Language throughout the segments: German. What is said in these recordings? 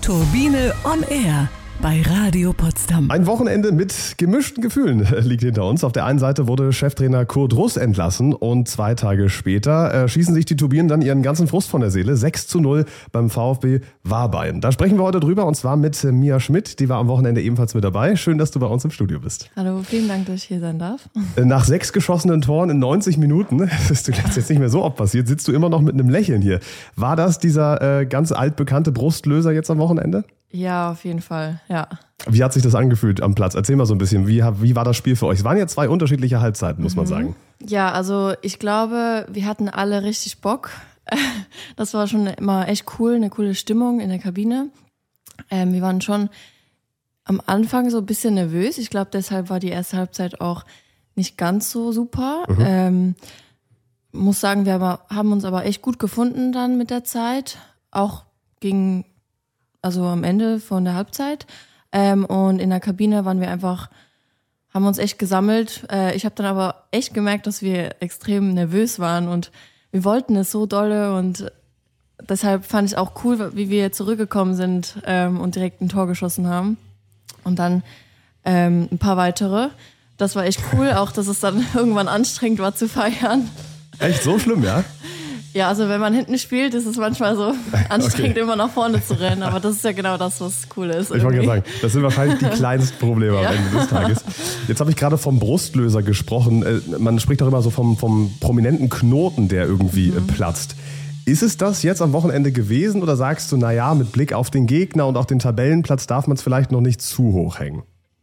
Turbine on Air bei Radio Potsdam. Ein Wochenende mit gemischten Gefühlen liegt hinter uns. Auf der einen Seite wurde Cheftrainer Kurt Russ entlassen und 2 Tage später schießen sich die Turbinen dann ihren ganzen Frust von der Seele. 6:0 beim VfB Warbein. Da sprechen wir heute drüber und zwar mit Mia Schmidt. Die war am Wochenende ebenfalls mit dabei. Schön, dass du bei uns im Studio bist. Hallo, vielen Dank, dass ich hier sein darf. Nach 6 geschossenen Toren in 90 Minuten, das ist jetzt nicht mehr so oft passiert, sitzt du immer noch mit einem Lächeln hier. War das dieser ganz altbekannte Brustlöser jetzt am Wochenende? Ja, auf jeden Fall, ja. Wie hat sich das angefühlt am Platz? Erzähl mal so ein bisschen, wie war das Spiel für euch? Es waren ja 2 unterschiedliche Halbzeiten, muss man sagen. Ja, also ich glaube, wir hatten alle richtig Bock. Das war schon immer echt cool, eine coole Stimmung in der Kabine. Wir waren schon am Anfang so ein bisschen nervös. Ich glaube, deshalb war die erste Halbzeit auch nicht ganz so super. Muss sagen, wir haben uns aber echt gut gefunden dann mit der Zeit. Auch also am Ende von der Halbzeit. Und in der Kabine haben wir uns echt gesammelt. Ich habe dann aber echt gemerkt, dass wir extrem nervös waren und wir wollten es so dolle und deshalb fand ich auch cool, wie wir zurückgekommen sind und direkt ein Tor geschossen haben. Und dann ein paar weitere. Das war echt cool, auch dass es dann irgendwann anstrengend war zu feiern. Echt so schlimm, ja? Ja, also wenn man hinten spielt, ist es manchmal so anstrengend, immer nach vorne zu rennen. Aber das ist ja genau das, was cool ist. Ich wollte gerade sagen, das sind wahrscheinlich die kleinsten Probleme am Ende des Tages. Jetzt habe ich gerade vom Brustlöser gesprochen. Man spricht auch immer so vom prominenten Knoten, der irgendwie platzt. Ist es das jetzt am Wochenende gewesen oder sagst du, naja, mit Blick auf den Gegner und auch den Tabellenplatz darf man es vielleicht noch nicht zu hoch hängen?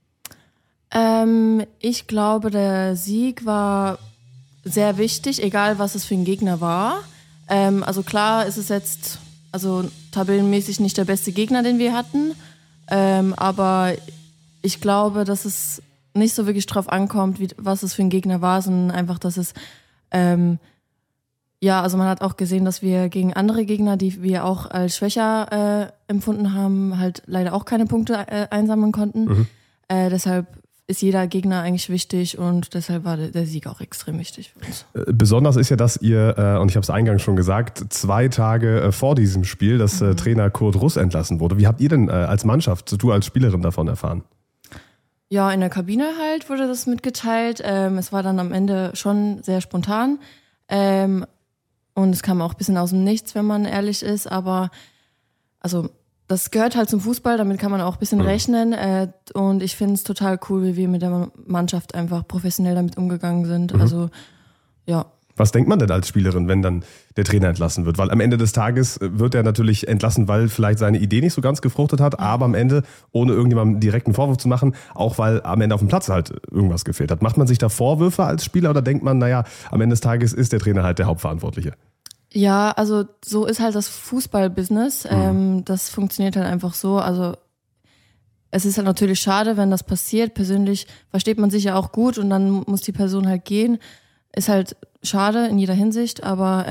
Ich glaube, der Sieg war sehr wichtig, egal was es für ein Gegner war. Also klar ist es jetzt tabellenmäßig nicht der beste Gegner, den wir hatten. Aber ich glaube, dass es nicht so wirklich drauf ankommt, was es für ein Gegner war, sondern einfach, dass es also man hat auch gesehen, dass wir gegen andere Gegner, die wir auch als schwächer empfunden haben, halt leider auch keine Punkte einsammeln konnten. Deshalb ist jeder Gegner eigentlich wichtig und deshalb war der Sieg auch extrem wichtig für uns. Besonders ist ja, dass ihr, und ich habe es eingangs schon gesagt, 2 Tage vor diesem Spiel, dass Trainer Kurt Russ entlassen wurde. Wie habt ihr denn als Mannschaft, du als Spielerin davon erfahren? Ja, in der Kabine halt wurde das mitgeteilt. Es war dann am Ende schon sehr spontan und es kam auch ein bisschen aus dem Nichts, wenn man ehrlich ist, aber also das gehört halt zum Fußball, damit kann man auch ein bisschen rechnen und ich finde es total cool, wie wir mit der Mannschaft einfach professionell damit umgegangen sind. Also, ja. Was denkt man denn als Spielerin, wenn dann der Trainer entlassen wird? Weil am Ende des Tages wird er natürlich entlassen, weil vielleicht seine Idee nicht so ganz gefruchtet hat, aber am Ende, ohne irgendjemandem direkten Vorwurf zu machen, auch weil am Ende auf dem Platz halt irgendwas gefehlt hat. Macht man sich da Vorwürfe als Spieler oder denkt man, naja, am Ende des Tages ist der Trainer halt der Hauptverantwortliche? Ja, also so ist halt das Fußballbusiness. Das funktioniert halt einfach so. Also es ist halt natürlich schade, wenn das passiert. Persönlich versteht man sich ja auch gut und dann muss die Person halt gehen. Ist halt schade in jeder Hinsicht, aber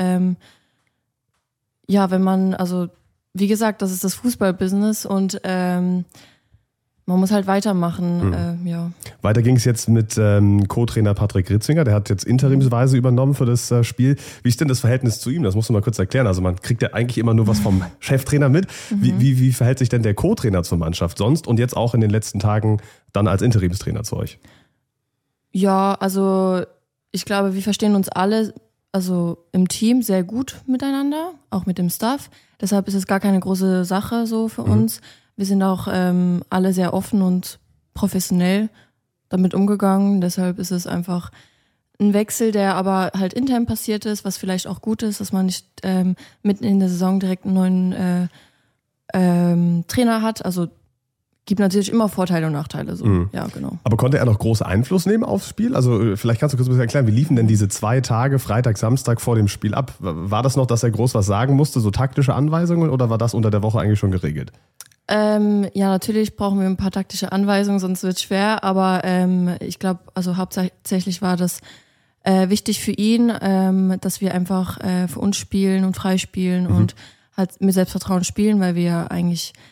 wenn man, also wie gesagt, das ist das Fußballbusiness und man muss halt weitermachen. Weiter ging es jetzt mit Co-Trainer Patrick Ritzinger, der hat jetzt interimsweise übernommen für das Spiel. Wie ist denn das Verhältnis zu ihm? Das musst du mal kurz erklären. Also man kriegt ja eigentlich immer nur was vom Cheftrainer mit. Wie verhält sich denn der Co-Trainer zur Mannschaft sonst und jetzt auch in den letzten Tagen dann als Interimstrainer zu euch? Ja, also ich glaube, wir verstehen uns alle, also im Team sehr gut miteinander, auch mit dem Staff. Deshalb ist es gar keine große Sache so für uns. Wir sind auch alle sehr offen und professionell damit umgegangen. Deshalb ist es einfach ein Wechsel, der aber halt intern passiert ist, was vielleicht auch gut ist, dass man nicht mitten in der Saison direkt einen neuen Trainer hat. Also gibt natürlich immer Vorteile und Nachteile. So. Ja, genau. Aber konnte er noch großen Einfluss nehmen aufs Spiel? Also vielleicht kannst du kurz ein bisschen erklären, wie liefen denn diese 2 Tage, Freitag, Samstag vor dem Spiel ab? War das noch, dass er groß was sagen musste, so taktische Anweisungen, oder war das unter der Woche eigentlich schon geregelt? Ja, natürlich brauchen wir ein paar taktische Anweisungen, sonst wird es schwer. Aber ich glaube, also hauptsächlich war das wichtig für ihn, dass wir einfach für uns spielen und frei spielen und halt mit Selbstvertrauen spielen, weil wir eigentlich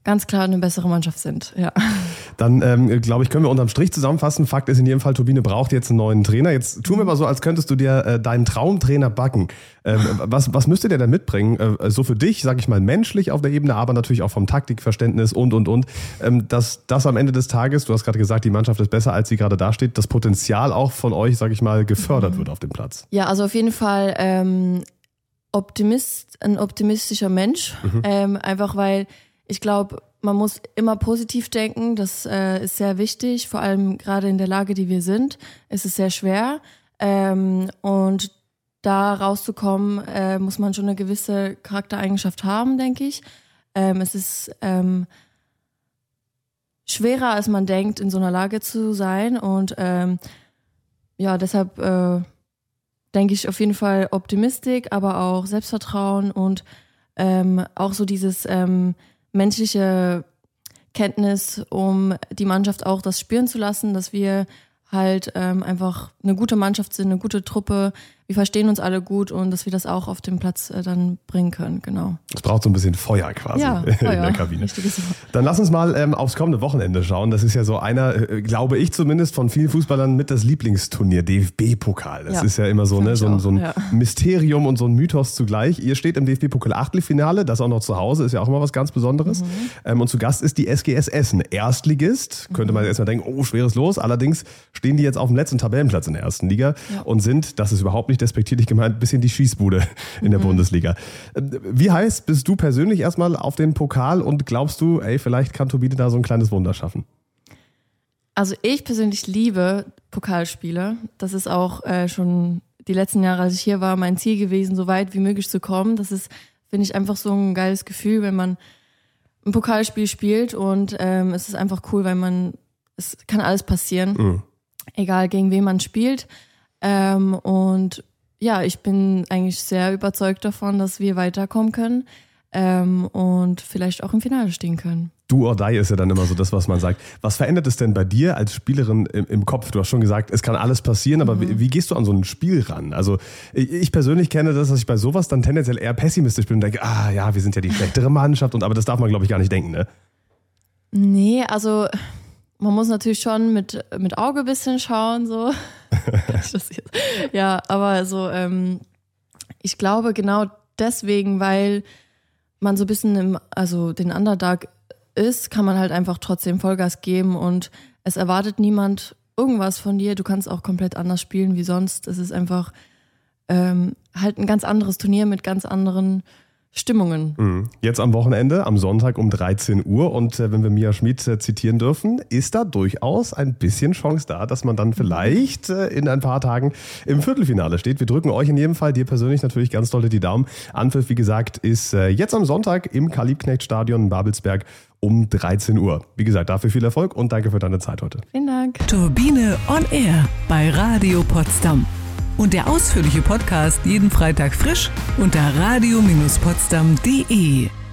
ganz klar eine bessere Mannschaft sind, ja. Dann, glaube ich, können wir unterm Strich zusammenfassen. Fakt ist in jedem Fall, Turbine braucht jetzt einen neuen Trainer. Jetzt tun wir mal so, als könntest du dir deinen Traumtrainer backen. Was müsste der denn mitbringen? So für dich, sage ich mal, menschlich auf der Ebene, aber natürlich auch vom Taktikverständnis und. Dass das am Ende des Tages, du hast gerade gesagt, die Mannschaft ist besser, als sie gerade dasteht, das Potenzial auch von euch, sage ich mal, gefördert wird auf dem Platz. Ja, also auf jeden Fall ein optimistischer Mensch. Einfach weil ich glaube, man muss immer positiv denken, das ist sehr wichtig, vor allem gerade in der Lage, die wir sind, ist es sehr schwer und da rauszukommen, muss man schon eine gewisse Charaktereigenschaft haben, denke ich. Es ist schwerer, als man denkt, in so einer Lage zu sein und deshalb denke ich auf jeden Fall Optimistik, aber auch Selbstvertrauen und auch so dieses menschliche Kenntnis, um die Mannschaft auch das spüren zu lassen, dass wir halt einfach eine gute Mannschaft sind, eine gute Truppe. Wir verstehen uns alle gut und dass wir das auch auf dem Platz dann bringen können, genau. Es braucht so ein bisschen Feuer quasi in der Kabine. Dann lass uns mal aufs kommende Wochenende schauen. Das ist ja so einer, glaube ich zumindest, von vielen Fußballern mit das Lieblingsturnier, DFB-Pokal. Das ist ja immer so, ne, so ein Mysterium und so ein Mythos zugleich. Ihr steht im DFB-Pokal-Achtelfinale, das auch noch zu Hause, ist ja auch immer was ganz Besonderes. Und zu Gast ist die SGS Essen, Erstligist. Könnte man erstmal denken, oh, schweres Los. Allerdings stehen die jetzt auf dem letzten Tabellenplatz in der ersten Liga und sind, das ist überhaupt nicht despektierlich gemeint, ein bisschen die Schießbude in der Bundesliga. Wie heiß bist du persönlich erstmal auf den Pokal und glaubst du, vielleicht kann Turbine da so ein kleines Wunder schaffen? Also ich persönlich liebe Pokalspiele. Das ist auch schon die letzten Jahre, als ich hier war, mein Ziel gewesen, so weit wie möglich zu kommen. Das ist, finde ich, einfach so ein geiles Gefühl, wenn man ein Pokalspiel spielt und es ist einfach cool, weil es kann alles passieren, egal gegen wen man spielt. Und ja, ich bin eigentlich sehr überzeugt davon, dass wir weiterkommen können und vielleicht auch im Finale stehen können. Do or die ist ja dann immer so das, was man sagt. Was verändert es denn bei dir als Spielerin im Kopf? Du hast schon gesagt, es kann alles passieren, aber wie gehst du an so ein Spiel ran? Also ich persönlich kenne das, dass ich bei sowas dann tendenziell eher pessimistisch bin und denke, wir sind ja die schlechtere Mannschaft, aber das darf man, glaube ich, gar nicht denken, ne? Nee, also man muss natürlich schon mit Auge ein bisschen schauen, so. Ja, aber so, ich glaube genau deswegen, weil man so ein bisschen den Underdog ist, kann man halt einfach trotzdem Vollgas geben und es erwartet niemand irgendwas von dir. Du kannst auch komplett anders spielen wie sonst. Es ist einfach halt ein ganz anderes Turnier mit ganz anderen Stimmungen. Jetzt am Wochenende, am Sonntag um 13 Uhr und wenn wir Mia Schmid zitieren dürfen, ist da durchaus ein bisschen Chance da, dass man dann vielleicht in ein paar Tagen im Viertelfinale steht. Wir drücken euch in jedem Fall, dir persönlich natürlich ganz doll die Daumen. Anpfiff, wie gesagt, ist jetzt am Sonntag im Karl-Liebknecht-Stadion in Babelsberg um 13 Uhr. Wie gesagt, dafür viel Erfolg und danke für deine Zeit heute. Vielen Dank. Turbine on Air bei Radio Potsdam. Und der ausführliche Podcast jeden Freitag frisch unter radio-potsdam.de.